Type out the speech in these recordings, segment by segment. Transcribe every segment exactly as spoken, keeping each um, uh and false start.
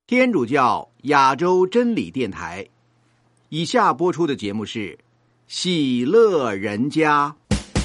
天主教亚洲真理电台，以下播出的节目是喜乐人家。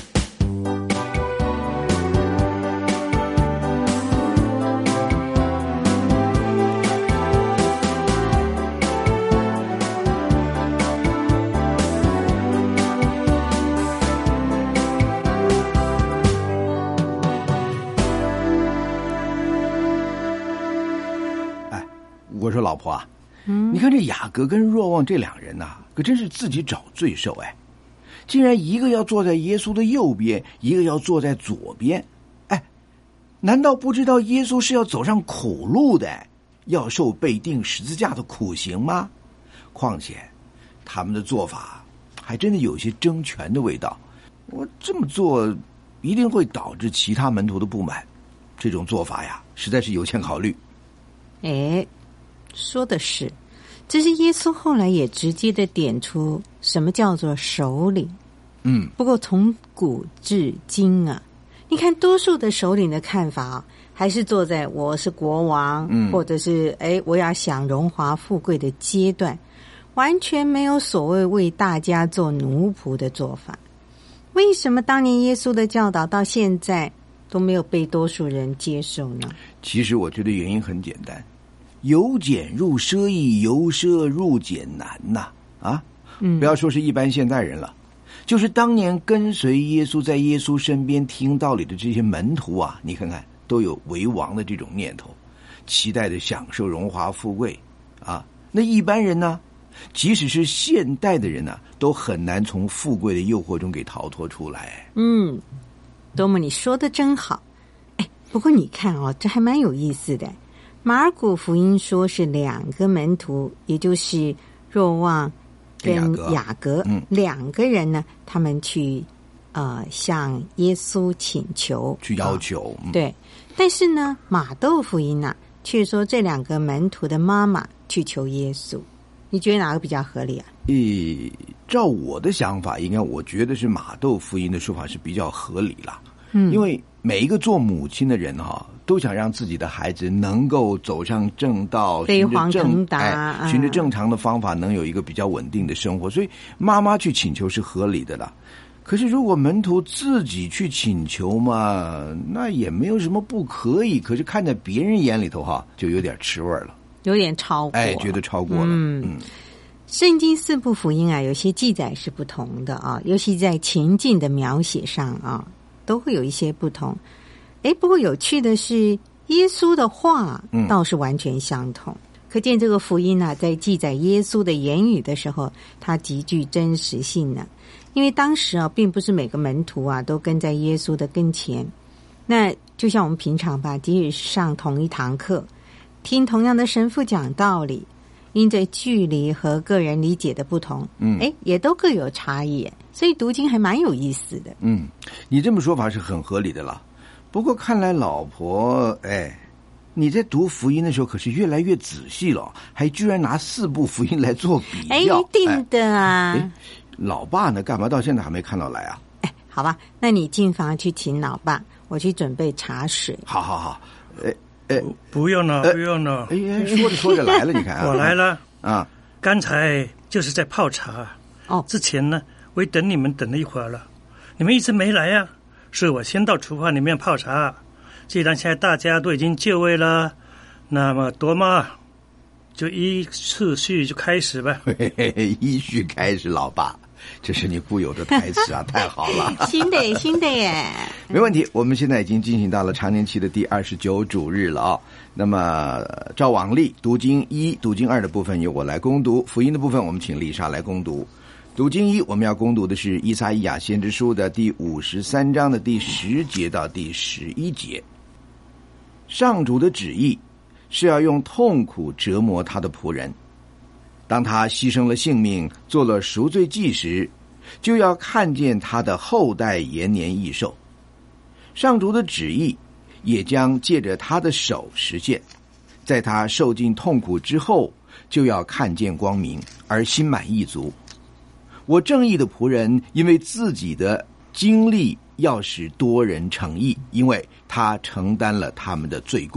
我说老婆啊，嗯，你看这雅各跟若望这两人呐、啊，可真是自己找罪受哎！竟然一个要坐在耶稣的右边，一个要坐在左边，哎，难道不知道耶稣是要走上苦路的，要受被钉十字架的苦刑吗？况且他们的做法还真的有些争权的味道。我这么做一定会导致其他门徒的不满，这种做法呀，实在是有欠考虑。 哎。说的是，只是耶稣后来也直接的点出什么叫做首领。 嗯， 不过从古至今啊，你看多数的首领的看法啊，还是坐在我是国王，嗯，或者是哎我要享荣华富贵的阶段，完全没有所谓为大家做奴仆的做法。为什么当年耶稣的教导到现在都没有被多数人接受呢？ 其实我觉得原因很简单。由俭入奢易，由奢入俭难呐、啊！啊，嗯，不要说是一般现代人了，就是当年跟随耶稣在耶稣身边听道理的这些门徒啊，你看看都有为王的这种念头，期待的享受荣华富贵啊。那一般人呢，即使是现代的人呢、啊，都很难从富贵的诱惑中给逃脱出来。 嗯，多么你说的真好。哎，不过你看哦，这还蛮有意思的。马尔谷福音说是两个门徒，也就是若望跟雅各、嗯、两个人呢，他们去呃向耶稣请求， 去要求、 啊嗯、对。但是呢，马窦福音呢、啊、却说这两个门徒的妈妈去求耶稣。你觉得哪个比较合理啊？ 诶，照我的想法，应该我觉得是马窦福音的说法是比较合理啦。嗯，因为每一个做母亲的人哈、啊，都想让自己的孩子能够走上正道， 飞黄腾达， 哎，循着正常的方法，能有一个比较稳定的生活。所以妈妈去请求是合理的啦。可是如果门徒自己去请求嘛，那也没有什么不可以。可是看在别人眼里头哈，就有点吃味了， 有点超过， 哎，觉得超过了。嗯。嗯圣经四部福音啊，有些记载是不同的啊，尤其在情境的描写上啊，都会有一些不同。诶，不过有趣的是，耶稣的话倒是完全相同。嗯、可见这个福音啊，在记载耶稣的言语的时候，它极具真实性呢。因为当时啊，并不是每个门徒啊都跟在耶稣的跟前。那就像我们平常吧，即使上同一堂课，听同样的神父讲道理，因着距离和个人理解的不同，嗯，哎，也都各有差异，所以读经还蛮有意思的。 嗯，你这么说法是很合理的了。不过看来老婆，哎，你在读福音的时候可是越来越仔细了，还居然拿四部福音来做比较。 哎，一定的啊。 哎，老爸呢？干嘛到现在还没看到来啊？ 哎，好吧，那你进房去请老爸，我去准备茶水。 好好好，哎。哎， 不用了， 呃、 不用了。 哎呀，说着说着来了，你看啊， 我来了啊！ 刚才就是在泡茶哦。 之前呢，我也等你们等了一会儿了，你们一直没来啊，所以我先到厨房里面泡茶。既然现在大家都已经就位了，那么多妈就依次序就开始吧。 嘿嘿嘿，依序开始，老爸。这是你固有的台词啊，太好了！ 新的新的耶， 没问题。我们现在已经进行到了常年期的第二十九主日了啊、哦。那么照往例，读经一、读经二的部分由我来攻读，福音的部分我们请丽莎来攻读。读经一，我们要攻读的是以赛亚先知书的第五十三章的第十节到第十一节。上主的旨意是要用痛苦折磨他的仆人。当他牺牲了性命，做了赎罪祭时，就要看见他的后代延年益寿。上主的旨意也将借着他的手实现，在他受尽痛苦之后，就要看见光明，而心满意足。我正义的仆人，因为自己的经历要使多人称义，因为他承担了他们的罪过，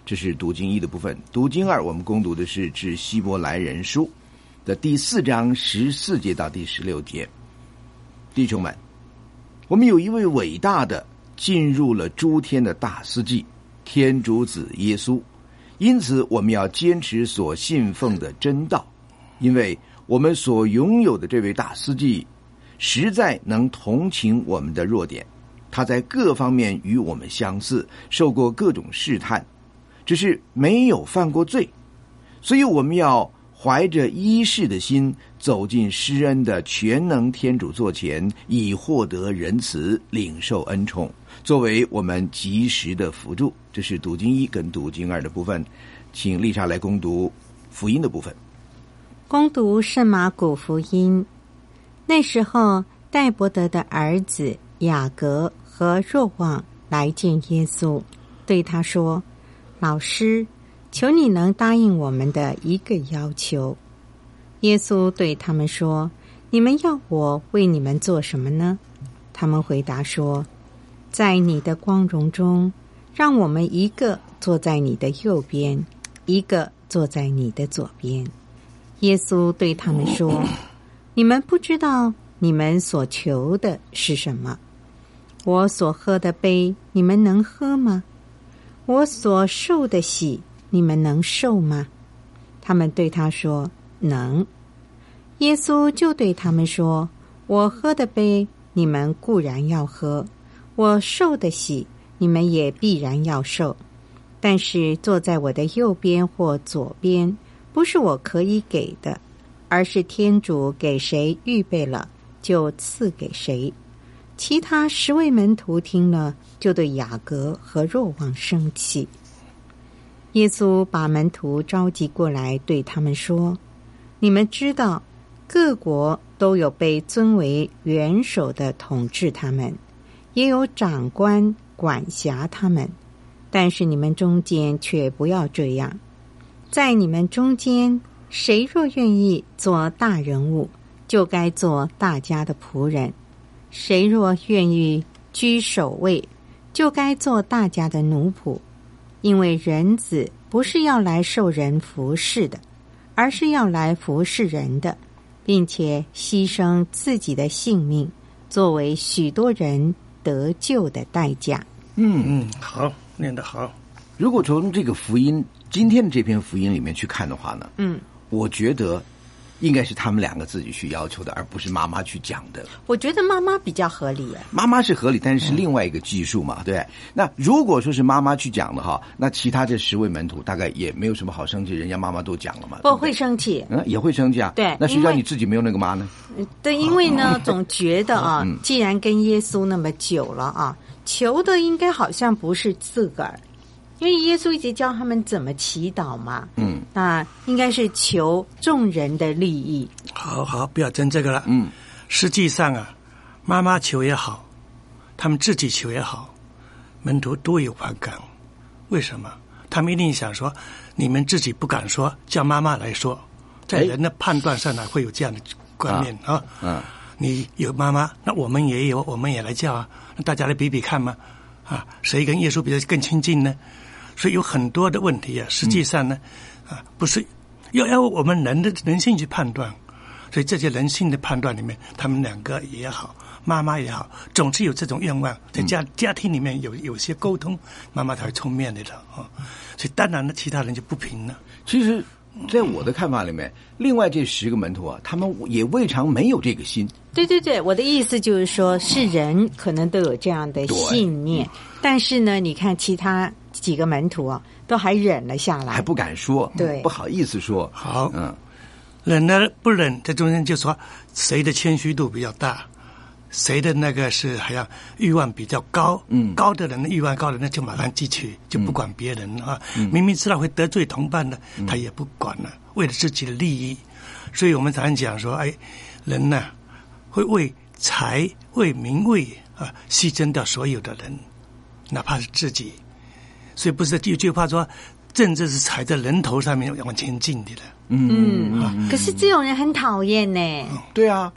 这是读经一的部分。读经二，我们攻读的是致希伯来人书的第四章十四节到第十六节。弟兄们，我们有一位伟大的进入了诸天的大司祭，天主子耶稣，因此我们要坚持所信奉的真道，因为我们所拥有的这位大司祭实在能同情我们的弱点，他在各方面与我们相似，受过各种试探，只是没有犯过罪。所以我们要怀着依恃的心走进施恩的全能天主座前，以获得仁慈，领受恩宠，作为我们及时的辅助。这是读经一跟读经二的部分，请丽莎来攻读福音的部分。 攻读圣马古福音。那时候，戴伯德的儿子雅各和若望来见耶稣，对他说：老师，求你能答应我们的一个要求。耶稣对他们说：你们要我为你们做什么呢？他们回答说：在你的光荣中，让我们一个坐在你的右边，一个坐在你的左边。耶稣对他们说：你们不知道你们所求的是什么。我所喝的杯，你们能喝吗？我所受的洗，你们能受吗？他们对他说：能。耶稣就对他们说：我喝的杯，你们固然要喝；我受的洗，你们也必然要受。但是坐在我的右边或左边，不是我可以给的，而是天主给谁预备了，就赐给谁。其他十位门徒听了，就对雅各和若望生气。耶稣把门徒召集过来，对他们说：你们知道，各国都有被尊为元首的统治他们，也有长官管辖他们，但是你们中间却不要这样。在你们中间，谁若愿意做大人物，就该做大家的仆人；谁若愿意居首位，就该做大家的奴仆。因为人子不是要来受人服侍的，而是要来服侍人的，并且牺牲自己的性命，作为许多人得救的代价。 嗯嗯，好，念得好。 如果从这个福音今天的这篇福音里面去看的话呢， 嗯， 我觉得应该是他们两个自己去要求的，而不是妈妈去讲的。 我觉得妈妈比较合理。 妈妈是合理，但是是另外一个技术嘛，对。那如果说是妈妈去讲的哈，那其他这十位门徒大概也没有什么好生气，人家妈妈都讲了嘛。 不会生气， 嗯，也会生气啊。 对， 那谁叫你自己没有那个妈呢？ 对，因为呢，总觉得啊， 嗯、 既然跟耶稣那么久了啊，求的应该好像不是自个儿。因为耶稣一直教他们怎么祈祷嘛， 嗯， 那应该是求众人的利益。 好好，不要争这个了。 嗯， 实际上啊，妈妈求也好，他们自己求也好，门徒都有反感。为什么？他们一定想说，你们自己不敢说，叫妈妈来说，在人的判断上呢，会有这样的观念啊。 嗯， 你有妈妈，那我们也有，我们也来叫啊，那大家来比比看嘛。啊，谁跟耶稣比较更亲近呢？所以有很多的问题啊，实际上呢，嗯、啊，不是要要我们人的人性去判断，所以这些人性的判断里面，他们两个也好，妈妈也好，总是有这种愿望，在家、嗯、家庭里面有有些沟通，妈妈才会出面的了啊。所以当然呢，其他人就不平了。 其实，在我的看法里面，另外这十个门徒啊，他们也未尝没有这个心。 对对对，我的意思就是说，是人可能都有这样的信念，但是呢，你看其他几个门徒啊，都还忍了下来， 还不敢说， 对， 不好意思说。 好， 嗯， 忍了不忍，在中间就说谁的谦虚度比较大，谁的那个是好像欲望比较高， 嗯， 高的人的欲望高的人就马上记取，就不管别人啊、 嗯。 明明知道会得罪同伴的，他也不管了，为了自己的利益。所以我们常常讲说，哎，人呢、啊、会为财、为名位啊牺牲掉所有的人，哪怕是自己。所以不是有句话说，政治是踩在人头上面往前进的了。 嗯，嗯可是这种人很讨厌呢。 对啊，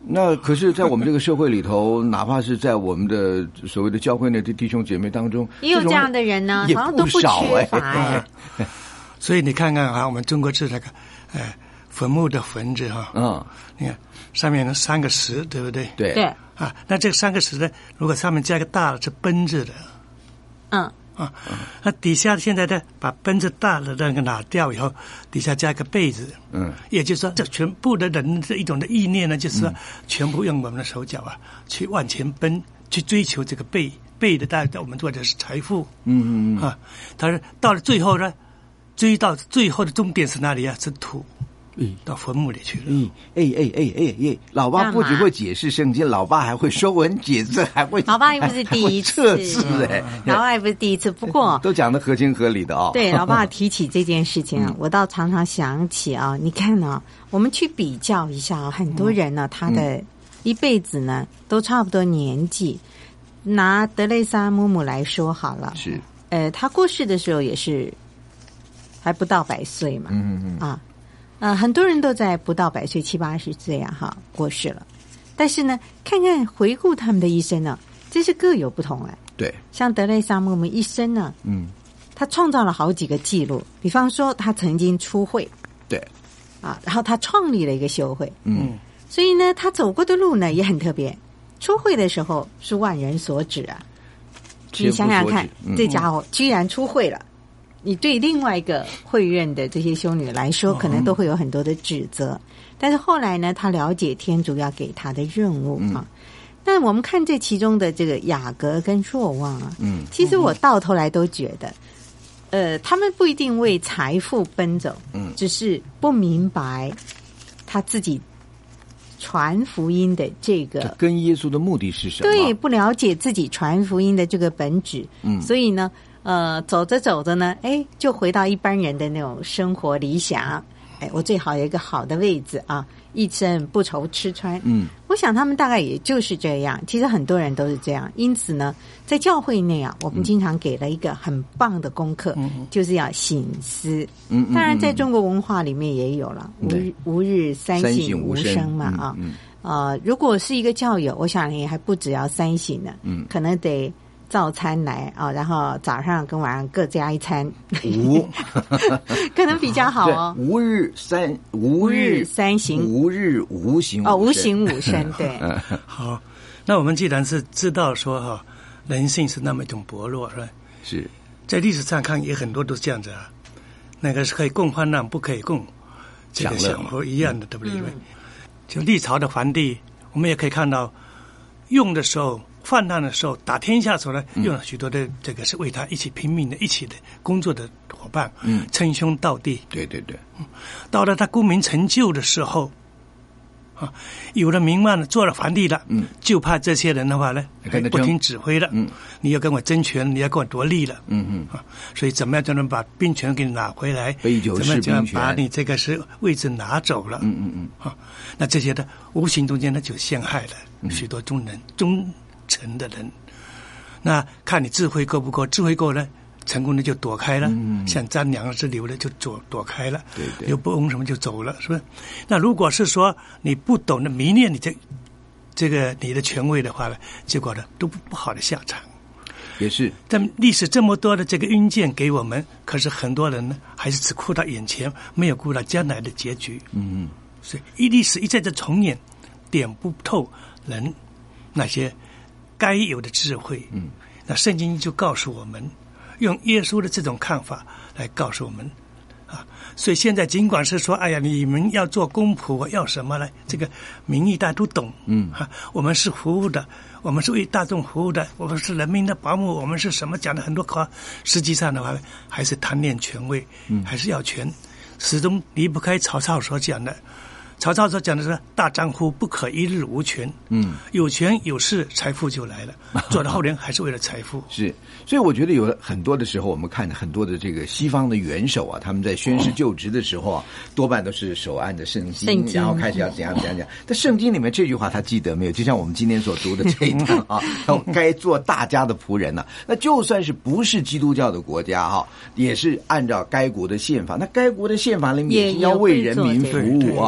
那可是，在我们这个社会里头，哪怕是在我们的所谓的教会内的弟兄姐妹当中， 也有这样的人呢， 也好像都不缺乏哎。 所以你看看啊，我们中国字那个，呃，坟墓的坟字哈， 嗯， 你看上面有三个石，对不对？ 对对啊，那这三个石呢，如果上面加个大的是奔字的， 嗯。 啊，那底下现在呢，把奔字大的那个拿掉以后，底下加个贝字， 嗯， 也就是说，这全部的人这一种的意念呢，就是说，全部用我们的手脚啊，去往前奔，去追求这个贝贝的，大概我们做的是财富， 嗯嗯嗯， 啊，但是到了最后呢，追到最后的终点是哪里啊？是土。 嗯， 到坟墓里去了。 嗯，哎哎哎哎哎，老爸不只会解释圣经，老爸还会说文解字，还会老爸又不是第一次， 测试哎， 老爸也不是第一次，不过都讲得合情合理的哦。 对，老爸提起这件事情啊，我倒常常想起啊，你看啊，我们去比较一下啊，很多人呢，他的一辈子呢都差不多年纪。拿德蕾莎姆姆来说好了， 是， 呃，他过世的时候也是还不到百岁嘛， 嗯嗯啊。呃，很多人都在不到百岁七八十岁啊，哈，过世了。但是呢，看看回顾他们的一生呢，这是各有不同哎。 对， 像德蕾莎姆姆一生呢， 嗯， 他创造了好几个记录，比方说他曾经出会， 对， 啊，然后他创立了一个修会， 嗯， 所以呢，他走过的路呢也很特别。出会的时候是万人所指啊，你想想看， 嗯、 这家伙居然出会了。你对另外一个会院的这些修女来说，可能都会有很多的指责。但是后来呢，他了解天主要给他的任务啊。那我们看这其中的这个雅各跟若望啊，嗯，其实我到头来都觉得，呃，他们不一定为财富奔走，嗯，只是不明白他自己传福音的这个这跟耶稣的目的是什么？ 对，不了解自己传福音的这个本质，嗯，所以呢。呃，走着走着呢，哎，就回到一般人的那种生活理想。哎，我最好有一个好的位置啊，一生不愁吃穿。嗯，我想他们大概也就是这样。其实很多人都是这样。因此呢，在教会内啊，我们经常给了一个很棒的功课，嗯、就是要省思。嗯，当然在中国文化里面也有了，吾日吾日三省吾身嘛啊。嗯嗯、呃，如果是一个教友，我想也还不只要三省呢，嗯，可能得。照餐来啊，然后早上跟晚上各加一餐， 无可能比较好哦。 吾日三吾日三省， 吾日无形哦，无形无身，对。 好，那我们既然是知道说哈，人性是那么一种薄弱，是吧？ 是在历史上看也很多都是这样子啊，那个是可以共患难，不可以共这个享福一样的，对不对？嗯、就历朝的皇帝，我们也可以看到用的时候。患难的时候，打天下的时候呢，用了许多的这个是为他一起拼命的、一起的工作的伙伴，嗯，称兄道弟。 对对对， 嗯，到了他功名成就的时候，啊，有了名望了，做了皇帝了，嗯，就怕这些人的话呢，不听指挥了，嗯，你要跟我争权，你要跟我夺利了，嗯嗯，啊，所以怎么样才能把兵权给你拿回来？ 杯酒释兵权， 怎么样把你这个是位置拿走了？嗯嗯嗯，啊，那这些的无形中间呢，就陷害了许多中人中。成的人，那看你智慧够不够，智慧够了，成功的就躲开了，嗯、像张良之流的就躲躲开了， 对对， 刘伯温什么就走了，是不是？那如果是说你不懂得迷恋你这这个你的权威的话呢，结果呢都不不好的下场。 也是， 但历史这么多的这个运鉴给我们，可是很多人呢还是只顾到眼前，没有顾到将来的结局。嗯，所以一历史一再的重演，点不透人那些。该有的智慧，嗯，那圣经就告诉我们，用耶稣的这种看法来告诉我们，啊，所以现在尽管是说，哎呀，你们要做公仆，要什么呢？这个民意大家都懂，嗯，啊，我们是服务的，我们是为大众服务的，我们是人民的保姆，我们是什么讲的很多话，实际上的话还是贪恋权位，嗯，还是要权，始终离不开曹操所讲的。曹操所讲的是大丈夫不可一日无权，嗯，有权有势，财富就来了。做到后人还是为了财富。 是，所以我觉得有很多的时候，我们看很多的这个西方的元首啊，他们在宣誓就职的时候啊，多半都是手按着圣经，然后开始要怎样怎样讲。但圣经里面这句话他记得没有？就像我们今天所读的这一段啊，该做大家的仆人呢、啊。那就算是不是基督教的国家哈、啊，也是按照该国的宪法。那该国的宪法里面也要为人民服务啊，不。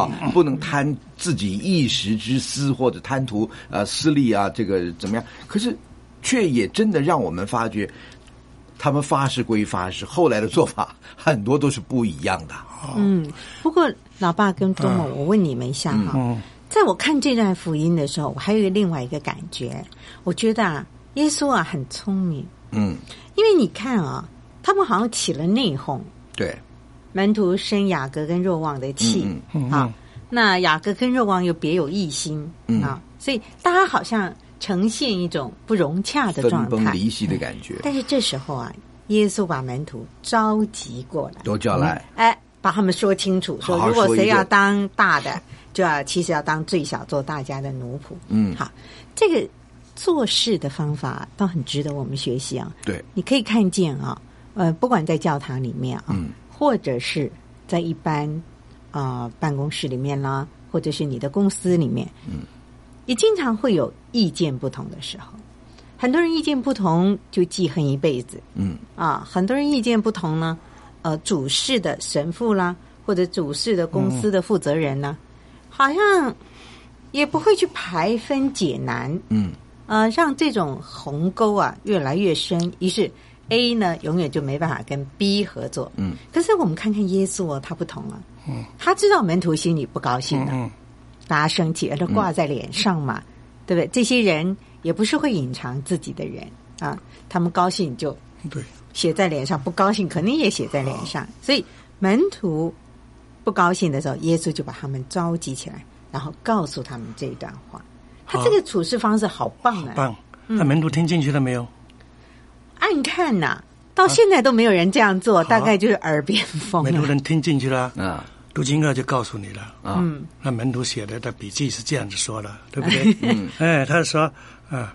能贪自己一时之私或者贪图呃私利啊，这个怎么样？可是却也真的让我们发觉，他们发誓归发誓，后来的做法很多都是不一样的。 嗯，不过老爸跟多么，我问你们一下哈。嗯在我看这段福音的时候，我还有一个另外一个感觉，我觉得啊，耶稣啊很聪明， 嗯， 因为你看啊，他们好像起了内讧， 对， 门徒生雅各跟若望的气， 嗯嗯啊，那雅各跟若望又别有异心， 嗯啊，所以大家好像呈现一种不融洽的状态， 分崩离析的感觉。 但是这时候啊，耶稣把门徒召集过来， 都叫来， 嗯、哎，把他们说清楚，说好好如果说一个谁要当大的。就要其实要当最小，做大家的奴仆。 嗯， 好，这个做事的方法倒很值得我们学习啊。 对， 你可以看见啊，呃，不管在教堂里面啊， 嗯， 或者是在一般啊、呃、办公室里面啦，或者是你的公司里面， 嗯， 也经常会有意见不同的时候。很多人意见不同就记恨一辈子， 嗯啊，很多人意见不同呢，呃，主事的神父啦，或者主事的公司的负责人呢。嗯好像也不会去排分解难， 嗯， 呃，让这种鸿沟啊越来越深。于是 A 呢，永远就没办法跟 B 合作。 嗯， 可是我们看看耶稣哦，他不同了。嗯，他知道门徒心里不高兴了， 嗯， 大家生气，而且挂在脸上嘛，嗯、对不对？这些人也不是会隐藏自己的人啊，他们高兴就对写在脸上，不高兴肯定也写在脸上。所以门徒不高兴的时候，耶稣就把他们召集起来，然后告诉他们这一段话。他这个处事方式好棒啊！ 棒！那门徒听进去了没有？ 暗看呐、啊，到现在都没有人这样做， 啊、 大概就是耳边风。 门徒人听进去了啊， 读经二就告诉你了啊。 嗯， 那门徒写的的笔记是这样子说的，对不对？嗯，哎，他说啊，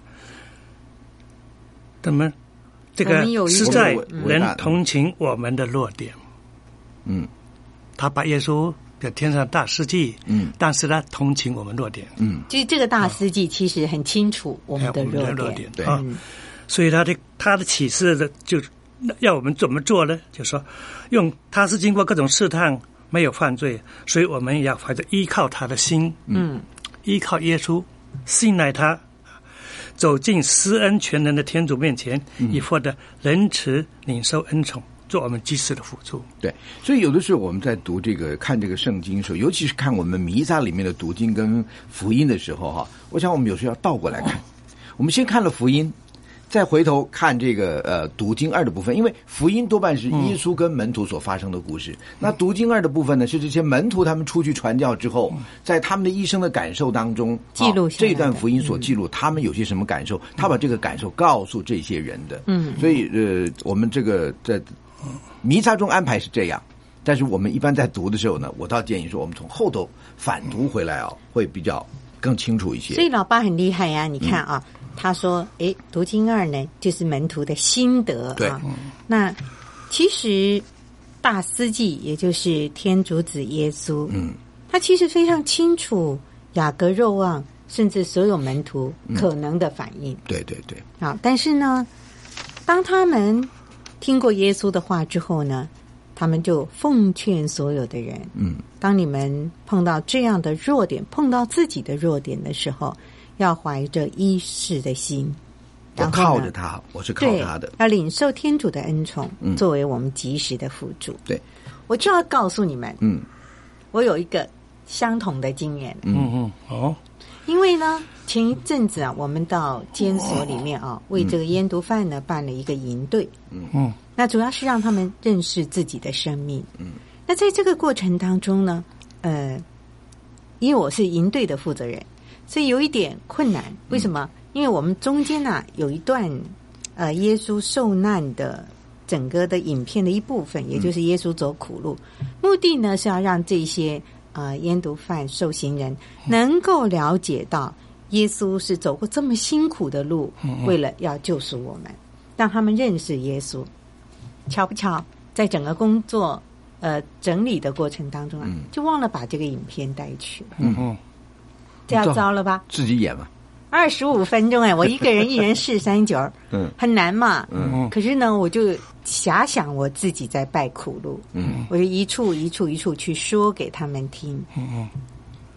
他们这个实在能同情我们的弱点。 嗯。 他把耶稣的天上大司祭， 嗯， 但是他同情我们弱点， 嗯， 就是这个大司祭其实很清楚我们的弱点， 弱点对， 啊，所以他的他的启示的就要我们怎么做呢？就说用他是经过各种试探没有犯罪，所以我们也要怀着依靠他的心， 嗯， 依靠耶稣，信赖他，走进施恩全能的天主面前，以获得仁慈领受恩宠。做我们及时的辅助。 对，所以有的时候我们在读这个看这个圣经的时候，尤其是看我们弥撒里面的读经跟福音的时候哈，我想我们有时候要倒过来看，我们先看了福音，再回头看这个呃读经二的部分，因为福音多半是耶稣跟门徒所发生的故事，嗯、那读经二的部分呢，是这些门徒他们出去传教之后，在他们的一生的感受当中， 记录下来这段福音所记录、嗯、他们有些什么感受，他把这个感受告诉这些人的。 嗯， 所以呃，我们这个在弥撒中安排是这样，但是我们一般在读的时候呢，我倒建议说，我们从后头反读回来啊，会比较更清楚一些。 所以老爸很厉害呀、啊，你看啊。嗯，他说：“诶，读经二呢，就是门徒的心得对啊。那其实大司祭，也就是天主子耶稣，嗯，他其实非常清楚雅各、若望，甚至所有门徒可能的反应。 嗯、对对对。 啊，但是呢，当他们听过耶稣的话之后呢，他们就奉劝所有的人，嗯，当你们碰到这样的弱点，碰到自己的弱点的时候。”要怀着依恃的心， 我靠着他，我是靠他的， 要领受天主的恩宠，嗯、作为我们及时的辅助。 对， 我就要告诉你们， 嗯， 我有一个相同的经验， 嗯嗯，哦， 因为呢，前一阵子啊，我们到监所里面啊，为这个烟毒犯呢办了一个营队， 嗯嗯， 那主要是让他们认识自己的生命，嗯，那在这个过程当中呢，呃，因为我是营队的负责人。所以有一点困难，为什么？因为我们中间啊有一段呃耶稣受难的整个的影片的一部分，也就是耶稣走苦路，目的呢是要让这些呃烟毒犯受刑人能够了解到耶稣是走过这么辛苦的路，为了要救赎我们，让他们认识耶稣。巧不巧，在整个工作呃整理的过程当中啊，就忘了把这个影片带去。 嗯嗯。 这要糟了吧？ 自己演嘛， 二十五分钟哎，我一个人一人试三角， 嗯， 很难嘛， 嗯。 可是呢，我就遐想我自己在拜苦路， 嗯， 我就一处一处一处去说给他们听， 嗯嗯。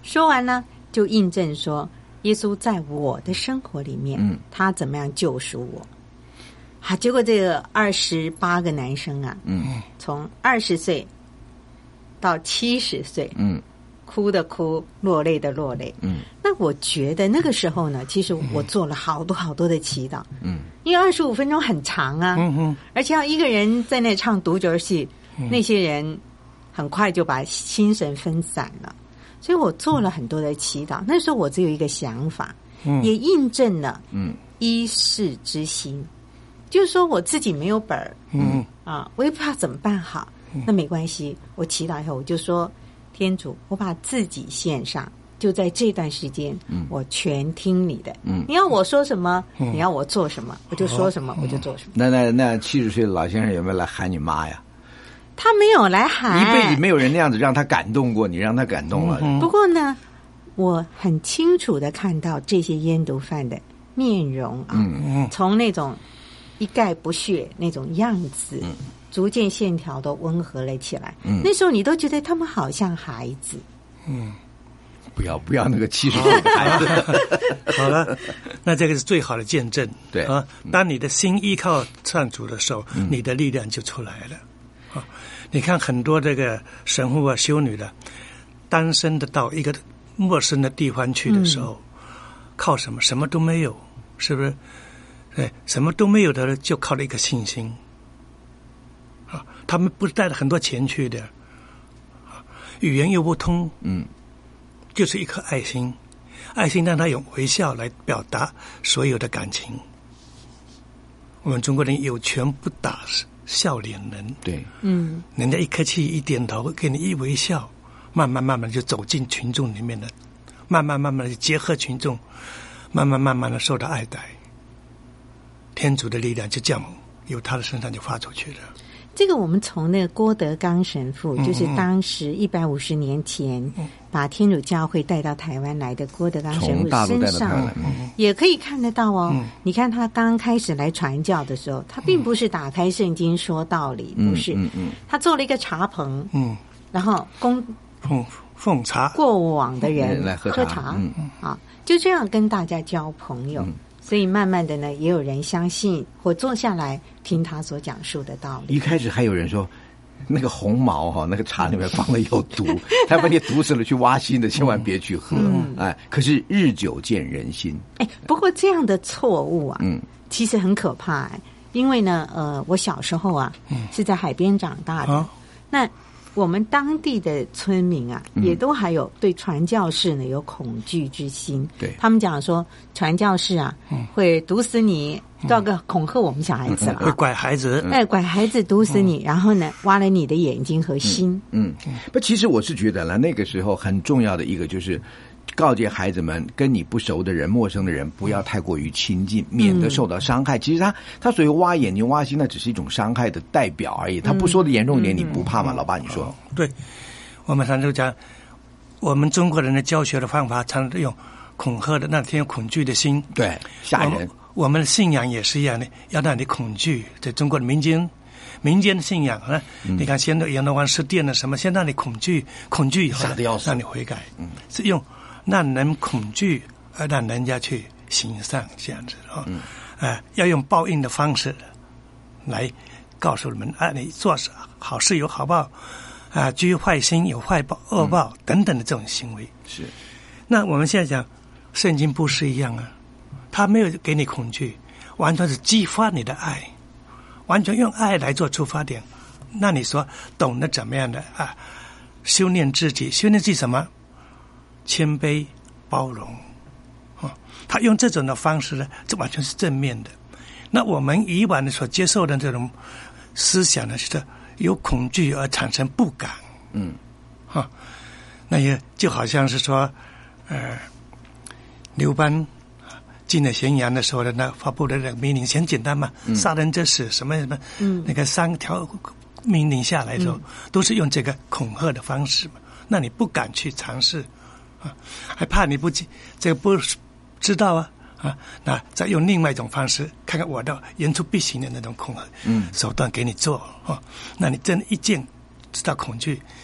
说完呢，就印证说，耶稣在我的生活里面， 嗯， 他怎么样救赎我。好，结果这个二十八个男生啊， 嗯， 从二十岁到七十岁， 嗯， 哭的哭，落泪的落泪， 嗯。 那我觉得那个时候呢，其实我做了好多好多的祈祷， 嗯， 因为二十五分钟很长啊， 嗯哼， 而且要一个人在那唱独角戏，嗯、那些人很快就把心神分散了，所以我做了很多的祈祷。那时候我只有一个想法，嗯、也印证了，嗯，一世之心。就是说我自己没有本儿，嗯啊，我也不知道怎么办好。嗯、那没关系，我祈祷以后我就说，天主，我把自己献上，就在这段时间，嗯、我全听你的。嗯，你要我说什么，嗯、你要我做什么，我就说什么，哦、我就做什么。 那那那七十岁的老先生有没有来喊你妈呀？ 他没有来喊， 一辈子没有人那样子让他感动过，你让他感动了。 嗯、不过呢，我很清楚的看到这些烟毒犯的面容啊，嗯、从那种一概不屑那种样子，嗯、逐渐线条都温和了起来。嗯、那时候你都觉得他们好像孩子。嗯， 不要不要那个七十岁的孩子。 好了，那这个是最好的见证。 对啊，当你的心依靠上主的时候，嗯、你的力量就出来了。啊，你看很多这个神父啊、修女的，单身的到一个陌生的地方去的时候，嗯、靠什么？什么都没有，是不是？对，什么都没有的，就靠了一个信心。啊，他们不是带了很多钱去的，啊，语言又不通，嗯，就是一颗爱心，爱心让他用微笑来表达所有的感情。我们中国人有权不打笑脸人， 对， 嗯， 人家一客气一点头，给你一微笑，慢慢慢慢就走进群众里面了，慢慢慢慢的结合群众，慢慢慢慢的受到爱戴。天主的力量就这样由他的身上就发出去了。 这个我们从那个郭德纲神父，嗯、就是当时一百五十年前、嗯、把天主教会带到台湾来的郭德纲神父身上，嗯、也可以看得到哦。嗯、你看他刚开始来传教的时候，他并不是打开圣经说道理，嗯、不是，嗯嗯、他做了一个茶棚，嗯、然后供奉奉茶过往的人来喝茶， 喝茶嗯、啊，就这样跟大家交朋友。嗯，所以慢慢的呢，也有人相信或坐下来听他所讲述的道理。 一开始还有人说，那个红毛哈，那个茶里面放了有毒，他把你毒死了，去挖心的，千万别去喝。嗯、哎，可是日久见人心。 哎，不过这样的错误啊，嗯，其实很可怕、哎。因为呢，呃，我小时候啊，嗯、是在海边长大的，啊、那。我们当地的村民啊，也都还有对传教士呢有恐惧之心。 对， 他们讲说传教士啊，嗯、会毒死你，到个恐吓我们小孩子了、啊嗯，会拐孩子， 哎，拐孩子毒死你，嗯、然后呢，挖了你的眼睛和心。 嗯，不、嗯，其实我是觉得呢，那个时候很重要的一个就是。告诫孩子们，跟你不熟的人、陌生的人，不要太过于亲近，免得受到伤害。嗯、其实他他所谓挖眼睛、挖心，那只是一种伤害的代表而已。他不说的严重一点，嗯、你不怕吗？嗯、老爸，你说？ 对，我们常常讲，我们中国人的教学的方法，常常用恐吓的，那天有恐惧的心， 对，吓人。 我, 我们的信仰也是一样的，要让你恐惧。在中国的民间。民间的信仰呢？嗯、你看，现在阎罗王施殿了什么？先让你恐惧，恐惧以后让你悔改，嗯、是用让人恐惧而让人家去行善，这样子啊，嗯呃，要用报应的方式来告诉你们啊，你做好事有好报，啊，居坏心有坏报、恶报、嗯、等等的这种行为。 是， 那我们现在讲，圣经不是一样啊，他没有给你恐惧，完全是激发你的爱。完全用爱来做出发点，那你说懂得怎么样的啊？修炼自己，修炼自己什么？谦卑、包容，啊，他用这种的方式呢，这完全是正面的。那我们以往的所接受的这种思想呢，是由恐惧而产生不敢，嗯，哈，那也就好像是说，呃，刘邦。进了咸阳的时候的那发布的那个命令很简单嘛，嗯、杀人者死什么什么，嗯、那个三条命令下来的时候，嗯、都是用这个恐吓的方式嘛。那你不敢去尝试啊，还怕你不这个不知道啊啊，那再用另外一种方式，看看我的言出必行的那种恐吓、嗯、手段给你做啊，那你真一见知道恐惧。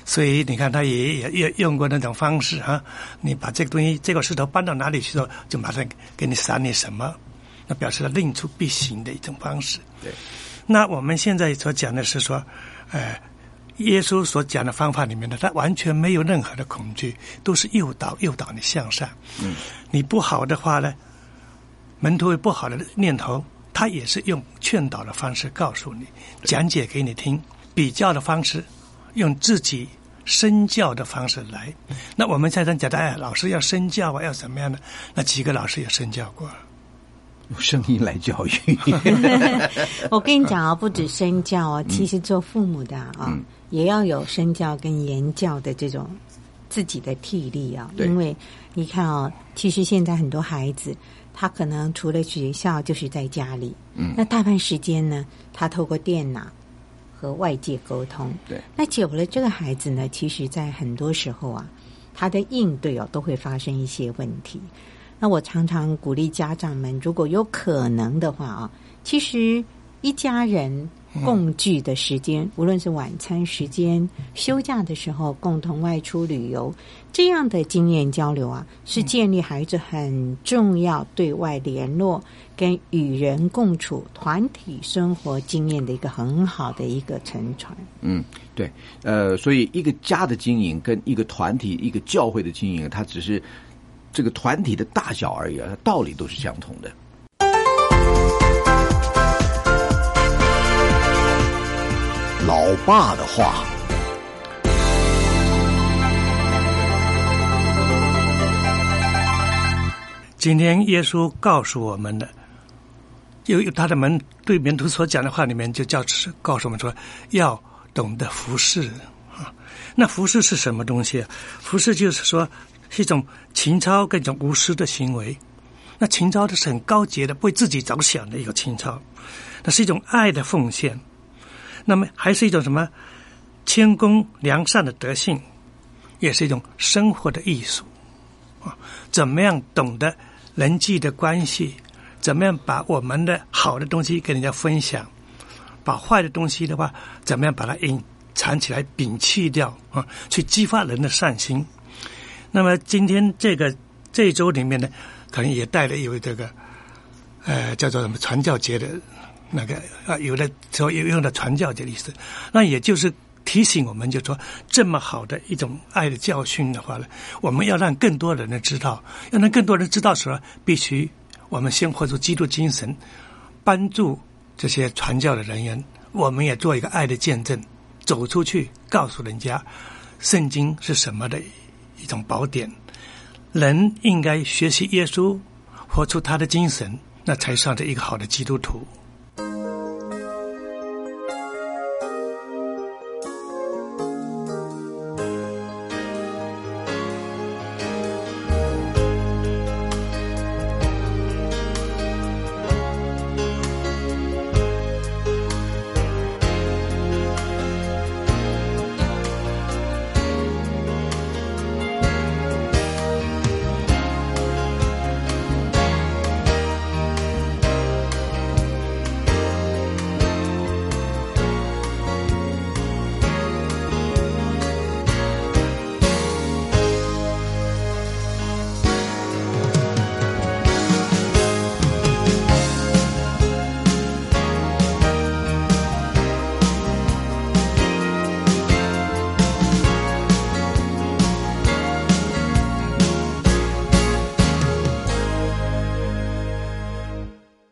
所以你看，他也也也用过那种方式啊，你把这个东西这个石头搬到哪里去的时候，就马上给你撒你什么，那表示了令出必行的一种方式。 对。 那我们现在所讲的是说，呃，耶稣所讲的方法里面呢，他完全没有任何的恐惧，都是诱导诱导你向善。 嗯。 你不好的话呢，门徒有不好的念头，他也是用劝导的方式告诉你，讲解给你听，比较的方式，用自己身教的方式来。那我们常常讲的，哎，老师要身教啊，要怎么样呢？那几个老师也身教过了， 用声音来教育。 我跟你讲啊，不止身教啊，其实做父母的啊，嗯、也要有身教跟言教的这种自己的体力啊。因为你看啊，其实现在很多孩子，他可能除了学校就是在家里，嗯，那大半时间呢，他透过电脑和外界沟通。 对， 那久了，这个孩子呢，其实在很多时候啊，他的应对哦，都会发生一些问题。那我常常鼓励家长们，如果有可能的话啊，其实一家人共聚的时间，嗯、无论是晚餐时间、休假的时候，共同外出旅游，这样的经验交流啊，是建立孩子很重要对外联络跟与人共处、团体生活经验的一个很好的一个沉传。 嗯，对，呃，所以一个家的经营跟一个团体、一个教会的经营，它只是这个团体的大小而已，道理都是相同的。 老爸的话， 今天耶稣告诉我们的，有他的门对门徒所讲的话里面，就叫告诉我们说，要懂得服侍啊。那服侍是什么东西啊？服侍就是说是一种情操跟一种无私的行为。那情操的是很高洁的，为自己着想的一个情操，那是一种爱的奉献。那么还是一种什么谦恭良善的德性，也是一种生活的艺术啊。怎么样懂得人际的关系，怎么样把我们的好的东西跟人家分享，把坏的东西的话，怎么样把它隐藏起来摒弃掉啊，去激发人的善心。那么今天这个这一周里面呢，可能也带了有这个呃叫做什么传教节的那个啊，有的时候有用的传教节的意思，那也就是提醒我们，就说这么好的一种爱的教训的话呢，我们要让更多人呢知道，要让更多人知道时候，必须我们先活出基督精神，帮助这些传教的人员，我们也做一个爱的见证，走出去告诉人家，圣经是什么的一种宝典，人应该学习耶稣，活出他的精神，那才算是一个好的基督徒。